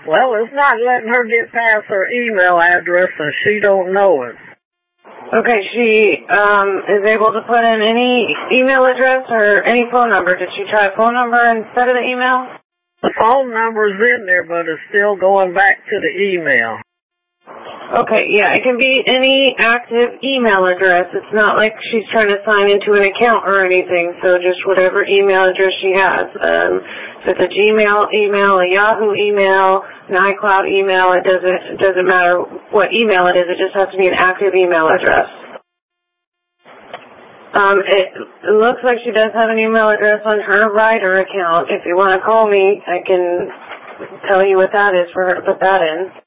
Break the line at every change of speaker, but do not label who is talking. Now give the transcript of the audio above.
Well, it's not letting her get past her email address, so she don't know it.
Okay, she is able to put in any email address or any phone number. Did she try a phone number instead of the email?
The phone number's in there, but it's still going back to the email.
Okay, yeah, it can be any active email address. It's not like she's trying to sign into an account or anything, so just whatever email address she has. If it's a Gmail email, a Yahoo email, an iCloud email, it doesn't matter what email it is, it just has to be an active email address. It looks like she does have an email address on her Ryder account. If you want to call me, I can tell you what that is for her to put that in.